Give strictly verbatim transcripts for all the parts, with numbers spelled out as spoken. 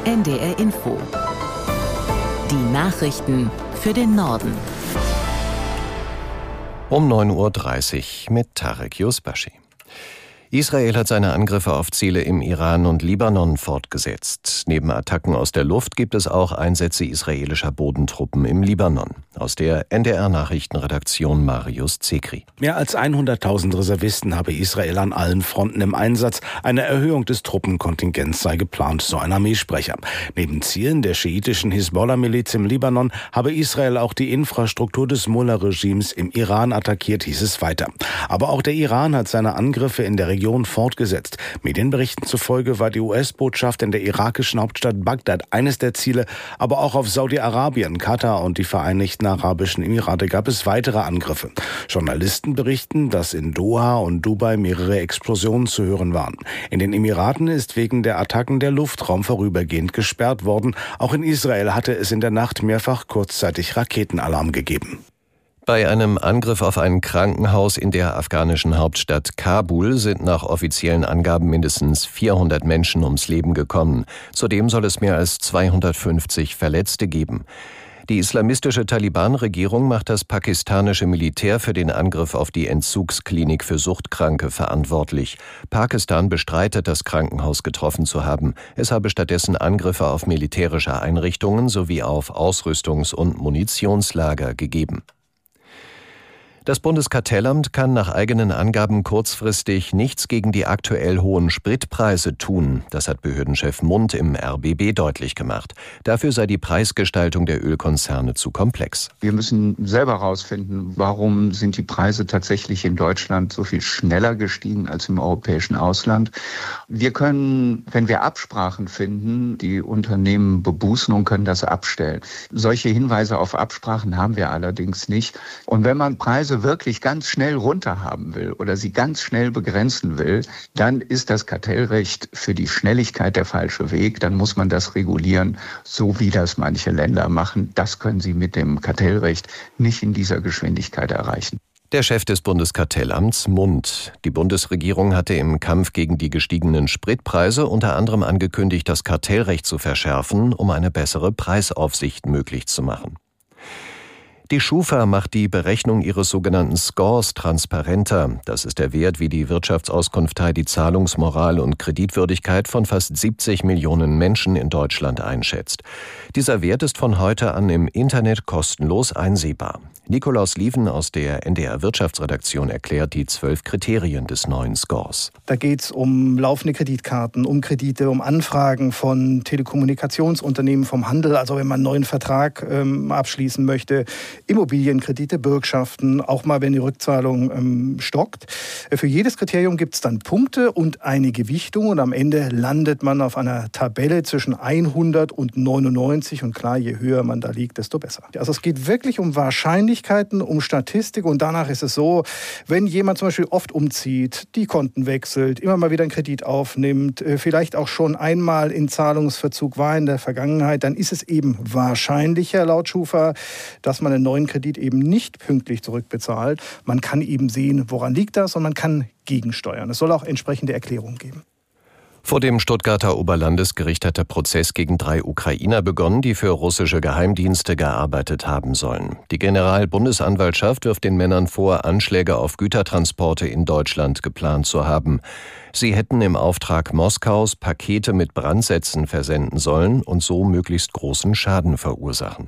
N D R Info. Die Nachrichten für den Norden. Um neun Uhr dreißig mit Tarek Yusbashi. Israel hat seine Angriffe auf Ziele im Iran und Libanon fortgesetzt. Neben Attacken aus der Luft gibt es auch Einsätze israelischer Bodentruppen im Libanon. Aus der N D R-Nachrichtenredaktion Marius Zekri. Mehr als hunderttausend Reservisten habe Israel an allen Fronten im Einsatz. Eine Erhöhung des Truppenkontingents sei geplant, so ein Armeesprecher. Neben Zielen der schiitischen Hisbollah-Miliz im Libanon habe Israel auch die Infrastruktur des Mullah-Regimes im Iran attackiert, hieß es weiter. Aber auch der Iran hat seine Angriffe in der Region fortgesetzt. Medienberichten zufolge war die U S-Botschaft in der irakischen Hauptstadt Bagdad eines der Ziele, aber auch auf Saudi-Arabien, Katar und die Vereinigten Arabischen Emirate gab es weitere Angriffe. Journalisten berichten, dass in Doha und Dubai mehrere Explosionen zu hören waren. In den Emiraten ist wegen der Attacken der Luftraum vorübergehend gesperrt worden. Auch in Israel hatte es in der Nacht mehrfach kurzzeitig Raketenalarm gegeben. Bei einem Angriff auf ein Krankenhaus in der afghanischen Hauptstadt Kabul sind nach offiziellen Angaben mindestens vierhundert Menschen ums Leben gekommen. Zudem soll es mehr als zweihundertfünfzig Verletzte geben. Die islamistische Taliban-Regierung macht das pakistanische Militär für den Angriff auf die Entzugsklinik für Suchtkranke verantwortlich. Pakistan bestreitet, das Krankenhaus getroffen zu haben. Es habe stattdessen Angriffe auf militärische Einrichtungen sowie auf Ausrüstungs- und Munitionslager gegeben. Das Bundeskartellamt kann nach eigenen Angaben kurzfristig nichts gegen die aktuell hohen Spritpreise tun. Das hat Behördenchef Mund im R B B deutlich gemacht. Dafür sei die Preisgestaltung der Ölkonzerne zu komplex. Wir müssen selber herausfinden, warum sind die Preise tatsächlich in Deutschland so viel schneller gestiegen als im europäischen Ausland. Wir können, wenn wir Absprachen finden, die Unternehmen bebußen und können das abstellen. Solche Hinweise auf Absprachen haben wir allerdings nicht. Und wenn man Preise wirklich ganz schnell runter haben will oder sie ganz schnell begrenzen will, dann ist das Kartellrecht für die Schnelligkeit der falsche Weg. Dann muss man das regulieren, so wie das manche Länder machen. Das können sie mit dem Kartellrecht nicht in dieser Geschwindigkeit erreichen. Der Chef des Bundeskartellamts Mund. Die Bundesregierung hatte im Kampf gegen die gestiegenen Spritpreise unter anderem angekündigt, das Kartellrecht zu verschärfen, um eine bessere Preisaufsicht möglich zu machen. Die Schufa macht die Berechnung ihres sogenannten Scores transparenter. Das ist der Wert, wie die Wirtschaftsauskunftei die Zahlungsmoral und Kreditwürdigkeit von fast siebzig Millionen Menschen in Deutschland einschätzt. Dieser Wert ist von heute an im Internet kostenlos einsehbar. Nikolaus Lieven aus der N D R Wirtschaftsredaktion erklärt die zwölf Kriterien des neuen Scores. Da geht es um laufende Kreditkarten, um Kredite, um Anfragen von Telekommunikationsunternehmen, vom Handel, also wenn man einen neuen Vertrag ähm, abschließen möchte, Immobilienkredite, Bürgschaften, auch mal wenn die Rückzahlung ähm, stockt. Für jedes Kriterium gibt es dann Punkte und eine Gewichtung und am Ende landet man auf einer Tabelle zwischen hundert und neunundneunzig und klar, je höher man da liegt, desto besser. Also es geht wirklich um Wahrscheinlichkeit, um Statistik und danach ist es so, wenn jemand zum Beispiel oft umzieht, die Konten wechselt, immer mal wieder einen Kredit aufnimmt, vielleicht auch schon einmal in Zahlungsverzug war in der Vergangenheit, dann ist es eben wahrscheinlicher laut Schufa, dass man einen neuen Kredit eben nicht pünktlich zurückbezahlt. Man kann eben sehen, woran liegt das und man kann gegensteuern. Es soll auch entsprechende Erklärungen geben. Vor dem Stuttgarter Oberlandesgericht hat der Prozess gegen drei Ukrainer begonnen, die für russische Geheimdienste gearbeitet haben sollen. Die Generalbundesanwaltschaft wirft den Männern vor, Anschläge auf Gütertransporte in Deutschland geplant zu haben. Sie hätten im Auftrag Moskaus Pakete mit Brandsätzen versenden sollen und so möglichst großen Schaden verursachen.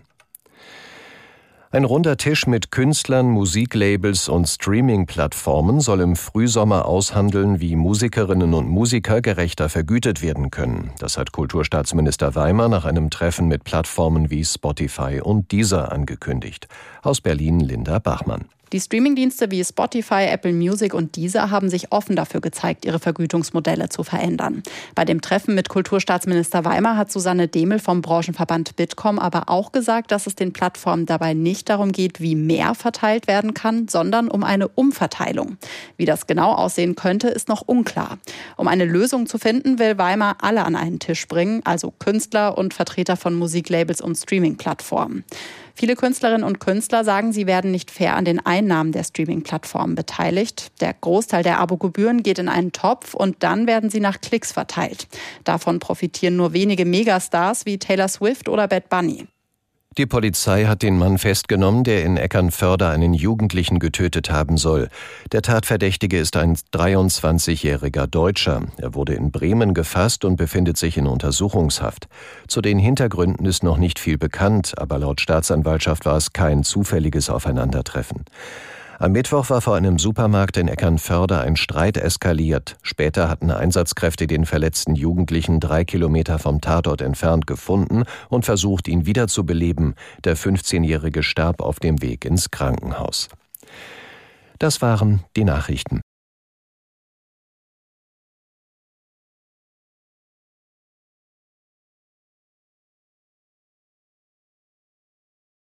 Ein runder Tisch mit Künstlern, Musiklabels und Streaming-Plattformen soll im Frühsommer aushandeln, wie Musikerinnen und Musiker gerechter vergütet werden können. Das hat Kulturstaatsminister Weimer nach einem Treffen mit Plattformen wie Spotify und Deezer angekündigt. Aus Berlin Linda Bachmann. Die Streamingdienste wie Spotify, Apple Music und Deezer haben sich offen dafür gezeigt, ihre Vergütungsmodelle zu verändern. Bei dem Treffen mit Kulturstaatsminister Weimer hat Susanne Demel vom Branchenverband Bitkom aber auch gesagt, dass es den Plattformen dabei nicht darum geht, wie mehr verteilt werden kann, sondern um eine Umverteilung. Wie das genau aussehen könnte, ist noch unklar. Um eine Lösung zu finden, will Weimer alle an einen Tisch bringen, also Künstler und Vertreter von Musiklabels und Streaming-Plattformen. Viele Künstlerinnen und Künstler sagen, sie werden nicht fair an den Einnahmen der Streaming-Plattformen beteiligt. Der Großteil der Abogebühren geht in einen Topf und dann werden sie nach Klicks verteilt. Davon profitieren nur wenige Megastars wie Taylor Swift oder Bad Bunny. Die Polizei hat den Mann festgenommen, der in Eckernförde einen Jugendlichen getötet haben soll. Der Tatverdächtige ist ein dreiundzwanzigjähriger Deutscher. Er wurde in Bremen gefasst und befindet sich in Untersuchungshaft. Zu den Hintergründen ist noch nicht viel bekannt, aber laut Staatsanwaltschaft war es kein zufälliges Aufeinandertreffen. Am Mittwoch war vor einem Supermarkt in Eckernförde ein Streit eskaliert. Später hatten Einsatzkräfte den verletzten Jugendlichen drei Kilometer vom Tatort entfernt gefunden und versucht, ihn wiederzubeleben. Der fünfzehnjährige starb auf dem Weg ins Krankenhaus. Das waren die Nachrichten.